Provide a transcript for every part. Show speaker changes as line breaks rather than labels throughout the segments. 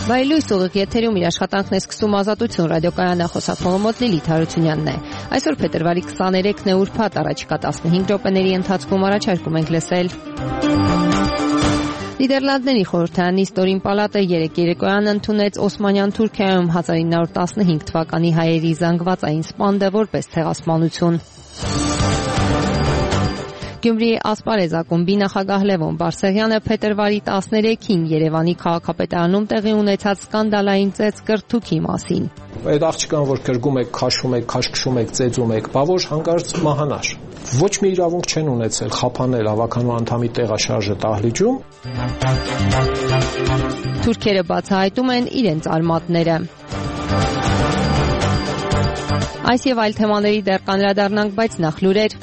Վայելույս ուղիղ եթերում իր աշխատանքն է սկսում Ազատություն ռադիոկայանը, խոսափողը մոտ Լիլիթ Հարությունյանն է։ Այսօր փետրվարի 23-ն է, ուրբաթ, առաջիկա 15 րոպեների ընթացքում առաջարկում ենք լսել։ Նիդերլանդների խորհրդարանի ստորին պալատը երեկ երեկոյան ընդունեց Օսմանյան Թուրքիայում 1915 թվականի հայերի զանգվածային սպանդը որպես ցեղասպանություն։ Գյումրիի Ասպարեզ ակումբի նախագահ Լևոն Բարսեղյանը փետրվարի 13-ին Երևանի քաղաքապետարանում տեղի ունեցած սկանդալային ծեծկրթուքի մասին։
Այդ աղջկան, որ կրկում եք, քաշում եք, քաշքշում եք, ծեծում եք, բա որ հանկարծ մահանար։ Ոչ մի իրավունք չեն ունեցել խափանել ավականու անդամի տեղաշարժը Դահլիճում։
Թուրքերը բացահայտում են իրենց արմատները։ Այս եւ այլ թեմաների դեռ կանդրադառնանք, բայց նախ լուրեր։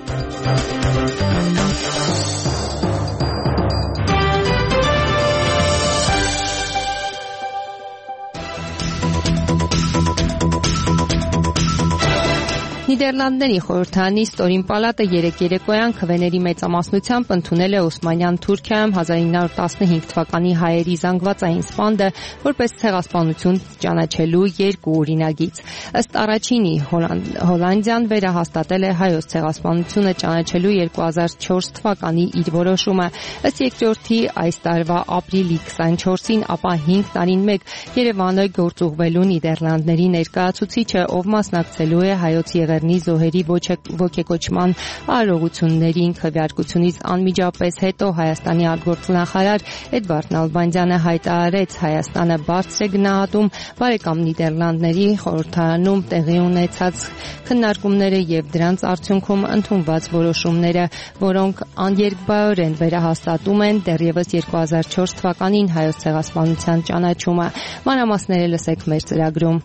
Նիդերլանդների խորհրդարանի ստորին պալատը երեկ երեկոյան քվեների մեծամասնությամբ ընդունել է Օսմանյան Թուրքիայում 1915 թվականի հայերի զանգվածային սպանդը որպես ցեղասպանություն ճանաչելու երկու օրինագիծ։ Ըստ առաջինի Հոլանդիան վերահաստատել է հայոց ցեղասպանությունը ճանաչելու 2004 թվականի իր որոշումը։ Ըստ երկրորդի այս տարվա ապրիլի 24-ին, ապա 5 տարին մեկ Երևանը գործուղվելու Նիդերլանդների ներկայացուցիչը, ով մասնակցելու է հայոց զոհերի ոգեկոչման արարողություններին քվեարկությունից անմիջապես հետո Հայաստանի արտգործնախարար Էդվարդ Նալբանդյանը հայտարարեց Հայաստանը բարձր է գնահատում բարեկամ Նիդերլանդների խորհրդարանում տեղի ունեցած քննարկումները եւ դրանց արդյունքում ընդունված որոշումները, որոնք աներկբայորեն վերահաստատում են դեռևս 2004 թվականին հայոց ցեղասպանության ճանաչումը։ Մանրամասները լսեք մեր ծրագրում։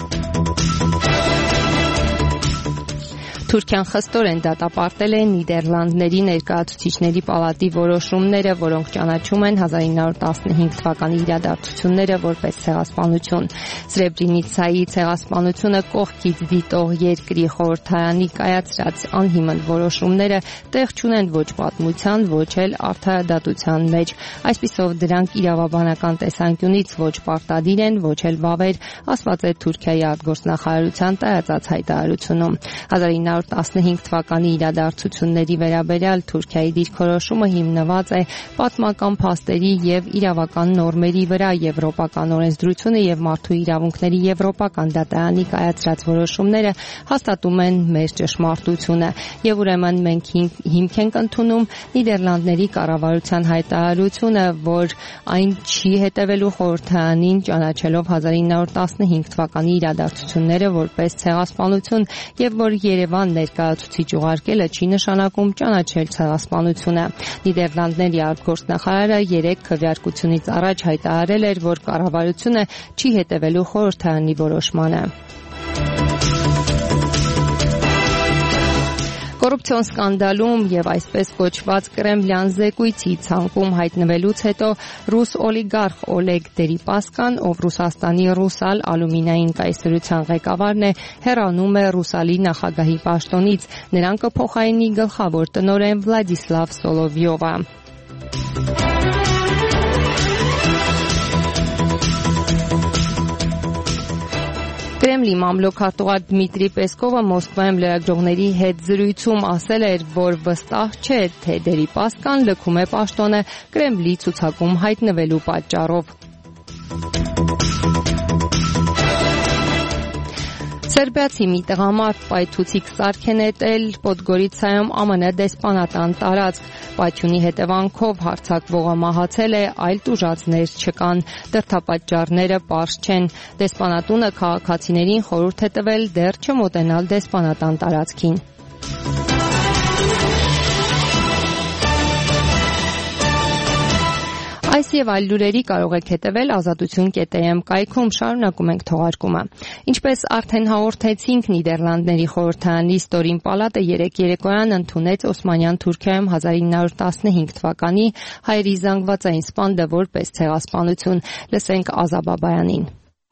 Թուրքիան խստորեն դատապարտել է Նիդերլանդների ներկայացուցիչների պալատի որոշումները, որոնք ճանաչում են 1915 թվականի իրադարձությունները որպես ցեղասպանություն։ Սրեբրենիցայի ցեղասպանությունը կողքից դիտող երկրի խորհրդարանի կայացրած անհիմն որոշումները տեղ չունեն ոչ պատմության, ոչ էլ արդարադատության մեջ։ Այսպիսով դրանք իրավաբանական տեսանկյունից ոչ պարտադիր են, ոչ էլ բավեր, ասված է Թուրքիայի արտգործնախարարության տարածած հայտարարությունում։ 1915 թվականի իրադարձությունների վերաբերյալ Թուրքիայի դիրքորոշումը հիմնված է պատմական փաստերի եւ իրավական նորմերի վրա, եվրոպական օրենսդրությունը եւ մարդու իրավունքների եվրոպական դատարանի կայացրած որոշումները հաստատում են մեր ճշմարտությունը եւ ուրեմն մենք հիմք ենք ընդունում Նիդերլանդների կառավարության հայտարարությունը, որ այն չի հետևելու խորհրդարանին ճանաչելով 1915 թվականի իրադարձությունները որպես ցեղասպանություն եւ որ Երևան ներկայացուցիչ ուղարկելը չի նշանակում ճանաչել ցեղասպանությունը։ Նիդերլանդների արտգործնախարարը երեկ քվեարկությունից առաջ հայտարարել էր, որ կառավարությունը չի հետևելու խորհրդարանի որոշմանը։ Կոռուպցիոն սկանդալում եւ այսպես կոչված կրեմլյան զեկույցի ցանկում հայտնվելուց հետո ռուս օլիգարխ Օլեգ Դերիպասկան, ով Ռուսաստանի Ռուսալ ալումինային կայսրության ղեկավարն է, հեռանում է Ռուսալի նախագահի պաշտոնից։ Նրան կփոխարինի գլխավոր տնօրեն Վլադիսլավ Սոլովյովը։ Կրեմլի մամլոքարտուղար Դմիտրի Պեսկովը Մոսկվայում լրագրողների հետ զրույցում ասել էր, որ վստահ չէ, թե Դերիպասկան լքում է պաշտոնը Կրեմլի ցուցակում հայտնվելու պատճառով։ Սերբիացի մի տղամարդ պայթուցիկ սարք է նետել Պոդգորիցայում ԱՄՆ դեսպանատան տարածք։ Պայթյունի հետևանքով հարձակվողը մահացել է, այլ տուժածներ չկան։ Դրդապատճառները պարզ չեն։ Դեսպանատունը քաղաքացիներին խորհուրդ է տվել դեռ չմոտենալ դեսպանատան տարածքին։ Այս եւ այլ լուրերի կարող եք հետևել azatutun.am կայքում, շարունակում ենք թողարկումը։ Ինչպես արդեն հաղորդեցինք, Նիդերլանդների խորհրդարանի ստորին պալատը երեկ երեկոյան ընդունեց Օսմանյան Թուրքիայում 1915 թվականի հայերի զանգվածային սպանդը որպես ցեղասպանություն։ Լսենք Ազա Բաբայանին։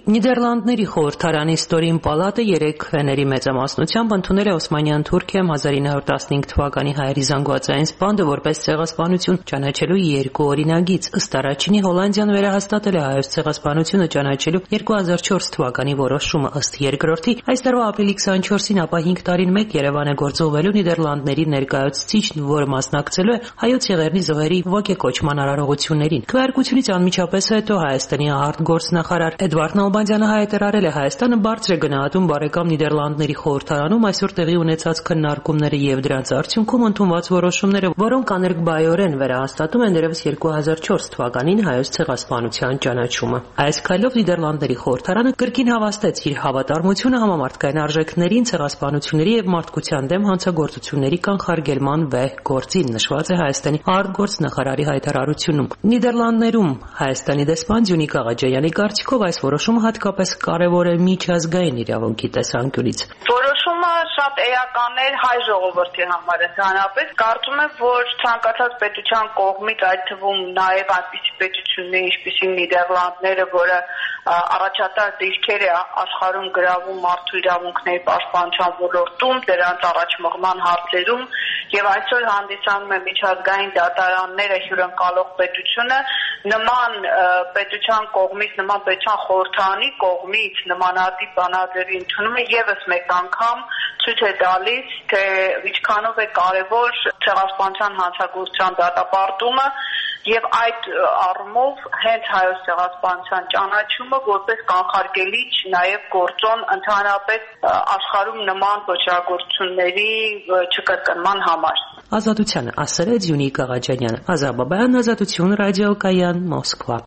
Նիդերլանդների խորհրդարանի Ստորին պալատը 3 վեների մեծամասնությամբ ընդունել է Օսմանյան Թուրքիայում 1915 թվականի հայերի զանգվածային սպանդը որպես ցեղասպանություն ճանաչելու 2 օրինագիծ։ Ըստ առաջինի Հոլանդիան վերահաստատել է հայոց ցեղասպանությունը ճանաչելու 2004 թվականի որոշումը։ Ըստ երկրորդի, այս տարվա ապրիլի 24-ին ապա 5 տարին մեկ Երևան է գործուղվելու Նիդերլանդների ներկայացուցիչն, որը մասնակցելու է հայոց եղեռնի զոհերի ոգեկոչման արարողություններին։ Քվեարկությունից անմիջապես հետո Հայաստանի արտգործնախարար Էդվարդ Նալբանդյանը հայտարարել է Հայաստանը բարձր է գնահատում բարեկամ Նիդերլանդների խորհրդարանում այսօր տեղի ունեցած քննարկումները եւ դրանց արդյունքում ընդունված որոշումները, որոնք աներկբայորեն վերահաստատում են դեռևս 2004 թվականին հայոց ցեղասպանության ճանաչումը։ Այս քայլով Նիդերլանդների խորհրդարանը կրկին հավաստեց իր հավատարմությունը համամարտկային արժեքներին, ցեղասպանությունների եւ մարդկության դեմ հանցագործությունների կանխարգելման վեհ գործին, նշված է Հայաստանի արտգործնախարարի հայտարարությունում։ Նիդերլանդներում Հայաստանի դեսպան Ձյունի Կաղաջյանի կարծիքով այս որոշումը հատկապես կարևոր է միջազգային իրավունքի տեսանկյունից։
Որոշումը շատ էական էր հայ ժողովրդի համար ընդհանրապես։ Կարծում եմ, որ ցանկացած պետության կողմից, այդ թվում նաև այնպիսի պետություններ, ինչպիսին Նիդերլանդները, որը առաջատար դիրքեր է աշխարհում գրավում մարդու իրավունքների պաշտպանության ոլորտում, դրանց առաջմղման հարցերում եւ այսօր հանդիսանում է միջազգային դատարանները հյուրընկալող պետությունը, նման պետության կողմից, նման պետության խորհրդարանի կողմից նմանատիպ բանաձևի ընդունումը եւս մեկ անգամ ցույց է տալիս, թե ինչքանով է կարևոր ցեղասպանության հանցագործության դատապարտումը եւ այդ առումով հենց հայոց ցեղասպանության ճանաչումը որպես կանխարգելիչ նաեւ գործոն ընդհանրապես աշխարհում նման ոչրագործությունների չկրկնման համար։
Ազատությանը ասել է Ձյունի Կաղաջյանը։ Ազաբաբայան, Ազատություն, ռադիոկայան, Մոսկվա։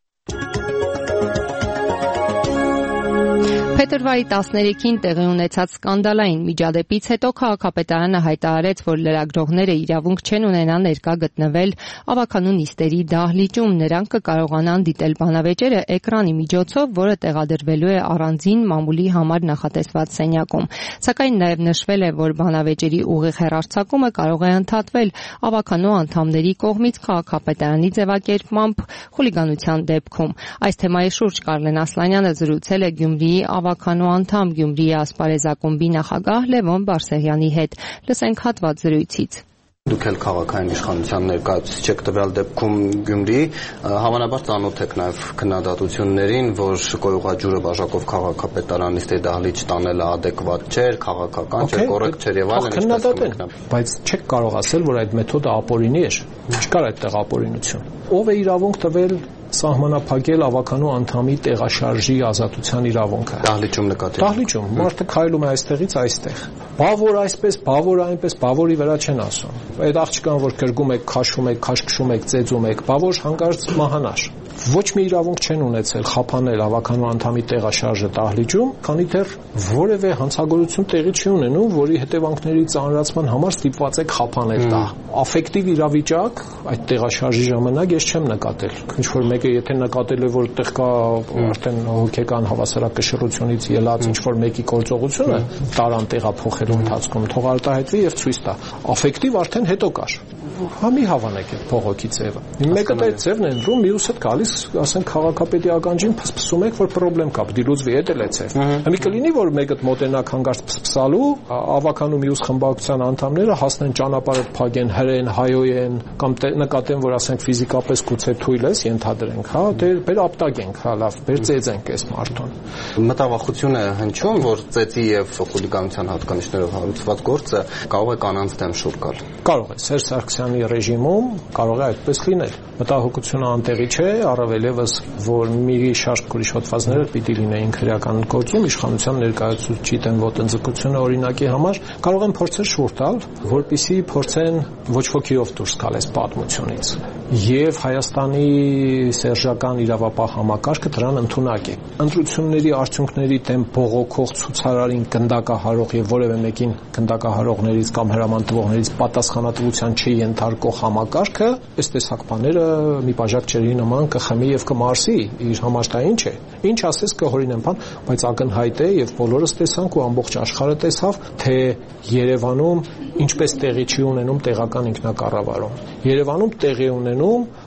Փետրվարի 13-ին տեղի ունեցած սկանդալային միջադեպից հետո քաղաքապետարանը հայտարարեց, որ լրագրողները իրավունք չեն ունենա ներկա գտնվել ավականու նիստերի դահլիճում։ Նրանք կկարողանան դիտել բանավեճերը էկրանի միջոցով, որը տեղադրվելու է առանձին մամուլի համար նախատեսված սենյակում։ Սակայն նաև նշվել է, որ բանավեճերի ուղիղ հեռարձակումը կարող է ընդհատվել ավականու անդամների կողմից քաղաքապետարանի ձևակերպմամբ խուլիգանության դեպքում։ Այս թեմայի շուրջ Կարլեն Ասլանյանը զրուցել է Գյումրիի ավականու անդամ Գյումրիի ասպարեզակումբի նախագահ Լևոն Բարսեղյանի հետ։ Լսենք հատված զրույցից։
Դուք էլ քաղաքային իշխանության ներկայացուցիչ եք տվյալ դեպքում Գյումրիի, հավանաբար ծանոթ եք նաև քննադատություններին, որ Կոյուղաջուրը բաժակով քաղաքապետարանի նիստի դահլիճ տանելը adekvat չէր, քաղաքական չէր, կոռեկտ չէր եւ այլն,
քննադատեն, բայց չեք կարող ասել, որ այդ մեթոդը ապօրինի էր։ Չկար այդտեղ ապօրինություն։ Ով է իրավունք տվել սահմանափակել ավականու անդամի տեղաշարժի ազատության իրավունքը։
Դահլիճում նկատի։
Դահլիճում մարդը քայլում է այստեղից այստեղ։ Բավոր այսպես, բավոր այնպես, բավորի վրա չեն ասում։ Այդ աղջկան, որ կրկում եք, քաշում եք, քաշքշում եք, ծեծում եք, բավոր հանկարծ մահանար։ Ոչ մի իրավունք չեն ունեցել խափանել ավականու անդամի տեղաշարժը դահլիճում, քանի դեռ որևէ հանցագործություն տեղի չի ունենում, որի հետևանքների ծանրացման համար ստիպված եք խափանել դա։ Աֆեկտիվ իրավիճակ այդ տեղաշարժի ժամանակ ես չեմ նկատել։ Ինչ որ մեկը եթե նկատել է, որ այդտեղ կա արդեն հոգեկան հավասարակշռությունից ելած ինչ որ մեկի գործողությունը տարան տեղափոխելու ընթացքում, թող արտահայտվի եւ ցույց տա։ Աֆեկտիվ արդեն հետո կար։ Համի հավանեք այդ փողոքի ձևը։ Մեկը դա ձևն է ընտրում, մյուսը գալիս, ասենք քաղաքապետի ականջին փսփսում եք, որ խնդրեմ կա, դիլուծվի այդ էլ է ձև։ Մի կլինի, որ մեկը մոտենակ հանգարց փսփսալու, ավականու մյուս խմբակցության անդամները հասնեն ճանապարհը փագեն, հրեն, հայոյեն, կամ նկատեն, որ ասենք ֆիզիկապես գուցե թույլ ես, ենթադրենք, հա, դե բեր ապտակենք, հա, լավ, բեր ծեծենք այս մարդուն։
Մտավախություն է հնչում, որ ծեծի եւ խուլիգանության հատկանիշներով հարուցված գործը կարող է կանանց դեմ շուռ գալ։
Կարող է, Սերժ Սարգսյանի ռեժիմում կարող է այդպես լինել։ Մտահոգությունը անտեղի չէ, առավել եւս, որ մի շարք ուրիշ հոդվածները պիտի լինեին քրեական գործում, իշխանության ներկայացուցիչի դեմ ոտնձգությունը օրինակի համար, կարող են փորձել շուռ տալ, որպեսզի փորձեն ոչ ոքիով դուրս գալ այս պատմությունից։ Եվ Հայաստանի սերժական իրավապահ համակարգը դրան ընդունակ է։ Ընտրությունների արդյունքների դեմ բողոքող ցուցարարին գնդակահարող եւ որևէ մեկին գնդակահարողներից կամ հրաման տվողներից պատասխանատվության չի ենթարկող համակարգը, այս տեսակ բաները մի բաժակ ջրի նման կխմի եւ կմարսի, իր համաշտային չէ։ Ինչ ասես կհորինեն բան, բայց ակնհայտ է եւ բոլորս տեսանք ու ամբողջ աշխարհը տեսավ, թե Երևանում ինչպես տեղի չի ունենում տեղական ինքնակառավարում։ Երևանում տեղի ունենում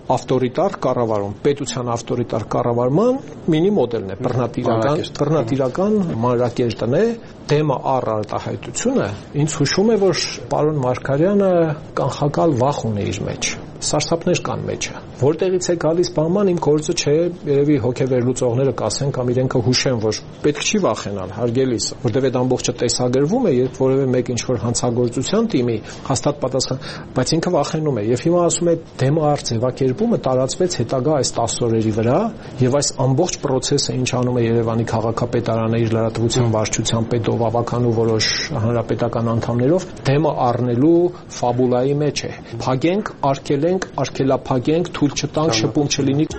ավտորիտար կառավարում, պետության ավտորիտար կառավարման մինի մոդելն է, բռնատիրական մանրակերտն է, դեմը առ արտահայտությունը ինձ հուշում է, որ պարոն Մարգարյանը կանխակալ վախ ունի իր մեջ, սարսափներ կան մեջը, որտեղից է գալիս բանման իմ գործը չէ, երևի հոգեվերլուծողները կասեն կամ իրենքը հուշեն, որ պետք չի վախենալ, հարգելիս, որտեղ այդ ամբողջը տեսագրվում է, երբ որևէ մեկ ինչ-որ հանցագործության թիմի հաստատ պատասխան, բայց ինքը վախենում է, եւ հիմա ասում է դեմը առ ձևակերպումը տարածվեց հետագա այս 10 օրերի վրա, եւ այս ամբողջ process-ը ինչ անում է Երևանի քաղաքապետարանը իր լրատվության վարչության պետով, ավականու որոշ հանրապետական անդամներով, դեմը առնելու ֆաբուլայի մեջ է։ Փագենք, արկելենք, արկելափագենք, թույլ չտանք, շփում չլինի։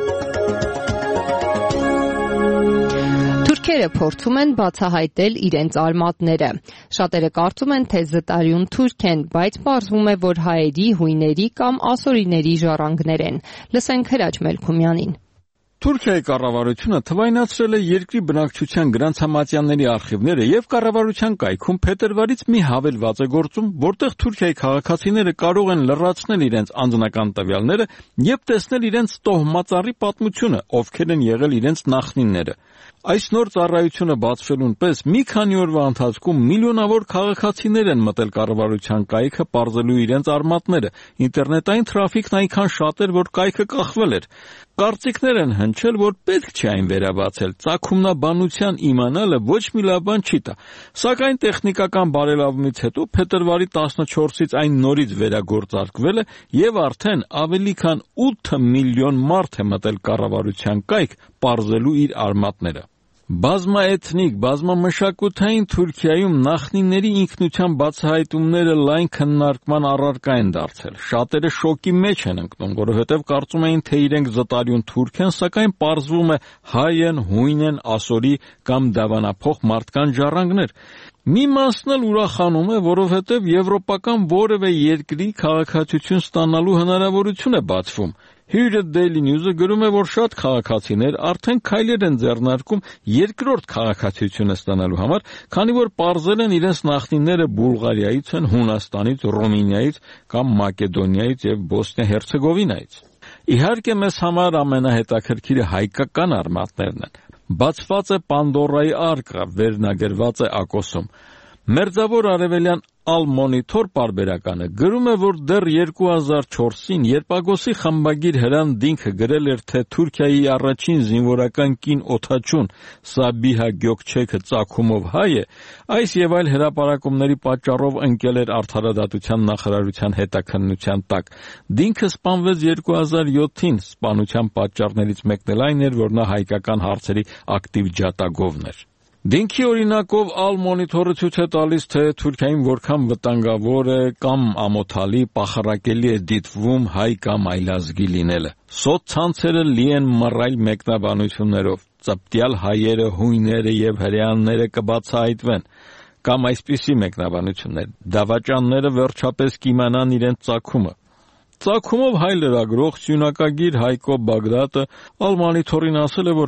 Թուրքերը փորձում են բացահայտել իրենց արմատները։ Շատերը կարծում են, թե զտարյուն թուրք են, բայց պարզվում է, որ հայերի, հույների կամ ասորիների ժառանգներ են։ Լսենք Հրաչ Մելքումյանին։
Թուրքիայի կառավարությունը թվայնացրել է երկրի բնակչության գրանցամատյանների արխիվները եւ կառավարության կայքում փետրվարից մի հավելված է գործում, որտեղ Թուրքիայի քաղաքացիները կարող են լրացնել իրենց անձնական տվյալները եւ տեսնել իրենց տոհմածառի պատմությունը, ովքեր են եղել իրենց նախնիները։ Այս նոր ծառայությունը բացվելուն պես մի քանի օրվա ընթացքում միլիոնավոր քաղաքացիներ են մտել կառավարության կայքը պարզելու իրենց արմատները։ Ինտերնետային թրաֆիկն այնքան շատ էր, որ կայքը կախվել էր։ Կարծիքներ են հնչել, որ պետք չէ այն վերաբացել։ Ծագումնաբանության իմանալը ոչ մի լավ բան չի տա։ Սակայն տեխնիկական բարելավումից հետո փետրվարի 14-ից այն նորից վերագործարկվել է եւ արդեն ավելի քան 8 միլիոն մարդ է մտել կառավարության կայք պարզելու իր արմատները։ Բազմաէթնիկ, բազմամշակութային Թուրքիայում նախնիների ինքնության բացահայտումները լայն քննարկման առարկա են դարձել։ Շատերը շոկի մեջ են ընկնում, որովհետև կարծում էին, թե իրենք զտարյուն թուրք են, սակայն պարզվում է հայ են, հույն են, ասորի կամ դավանափոխ մարդկանց ժառանգներ։ Մի մասն էլ ուրախանում է, որովհետև եվրոպական որևէ երկրի քաղաքացիություն ստանալու հնարավորություն է բացվում։ Here Daily News-ը գրում է, որ շատ քաղաքացիներ արդեն քայլեր են ձեռնարկում երկրորդ քաղաքացիությունը ստանալու համար, քանի որ պարզել են իրենց նախնիները Բուլղարիայից են, Հունաստանից, Ռումինիայից կամ Մակեդոնիայից եւ Բոսնիա-Հերցեգովինայից։ Իհարկե մեզ համար ամենահետաքրքիրը հայկական արմատներն են։ Բացված է Պանդորայի արկղը, վերնագրված է ակոսում։ Մերձավոր արևելյան Al-Monitor պարբերականը գրում է, որ դեռ 2004-ին, երբ Ագոսի խմբագիր Հրան Դինքը գրել էր, թե Թուրքիայի առաջին զինվորական կին օդաչուն Սաբիհա Գյոքչեքը ծագումով հայ է, այս եւ այլ հրապարակումների պատճառով ընկել էր Արդարադատության նախարարության հետաքննության տակ։ Դինքը սպանվեց 2007-ին, սպանության պատճառներից մեկն էլ այն էր, որ նա հայկական հարցերի ակտիվ ջատագովն էր։ Դինքի օրինակով Al-Monitor-ը ցույց է տալիս, թե Թուրքիային որքան վտանգավոր է կամ ամոթալի, պախարակելի է դիտվում հայ կամ այլազգի լինելը։ Սոցցանցերը լի են մռայլ մեկնաբանություններով, ծպտյալ հայերը, հույները եւ հրեաները կբացահայտվեն, կամ այսպիսի մեկնաբանություններ. դավաճանները վերջապես կիմանան իրենց ծագումը։ Ծագումով հայ լրագրող սյունակագիր Հայկո Բագդատը Al-Monitor-ին ասել է, որ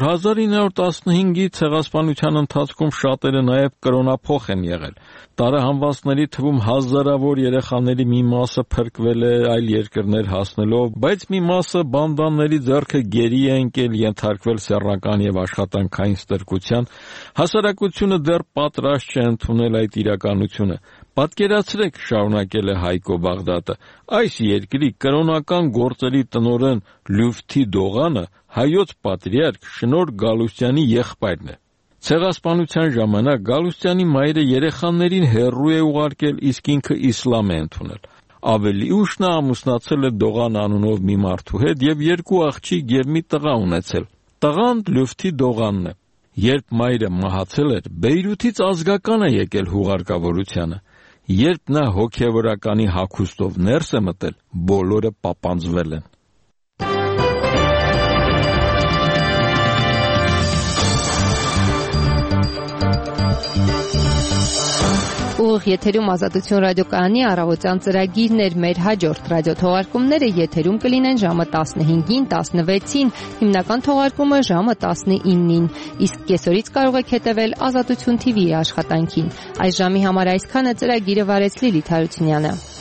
1915-ի ցեղասպանության ընթացքում շատերը նաև կրոնափոխ են եղել։ Տարեհանվածների թվում հազարավոր երեխաների մի մասը փրկվել է այլ երկրներ հասնելով, բայց մի մասը բանդաների ձեռքը գերի է ընկել, ենթարկվել սեռական եւ աշխատանքային ստրկության։ Հասարակությունը դեռ պատրաստ չէ ընդունել այդ իրականությունը։ Պատկերացրեք, շարունակել է Հայկո Բաղդատը, այս երկրի կրոնական գործերի տնօրեն Լյուֆթի Դողանը հայոց պատրիարք Շնոր Գալուստյանի եղբայրն է։ Ցեղասպանության ժամանակ Գալուստյանի մայրը երեխաներին հեռու է ուղարկել, իսկ ինքը իսլամ է ընդունել։ Ավելի ուշ նա ամուսնացել է Դողան անունով մի մարդու հետ եւ 2 աղջիկ եւ մի տղա ունեցել։ Տղան Լյուֆթի Դողանն է։ Երբ մայրը մահացել էր, Բեյրութից ազգական է եկել հուղարկավորությանը։ Երբ նա հոգևորականի հագուստով ներս է մտել, բոլորը պապանձվել են։
Ուղիղ եթերում Ազատություն ռադիոկայանի առավոտյան ծրագիրն էր։ Մեր հաջորդ ռադիոթողարկումները եթերում կլինեն ժամը 15-ին, 16-ին, հիմնական թողարկումը ժամը 19-ին։ Իսկ կեսօրից կարող եք հետևել Ազատություն TV-ի աշխատանքին։ Այս ժամի համար այսքանը, ծրագիրը վարեց Լիլիթ Հարությունյանը։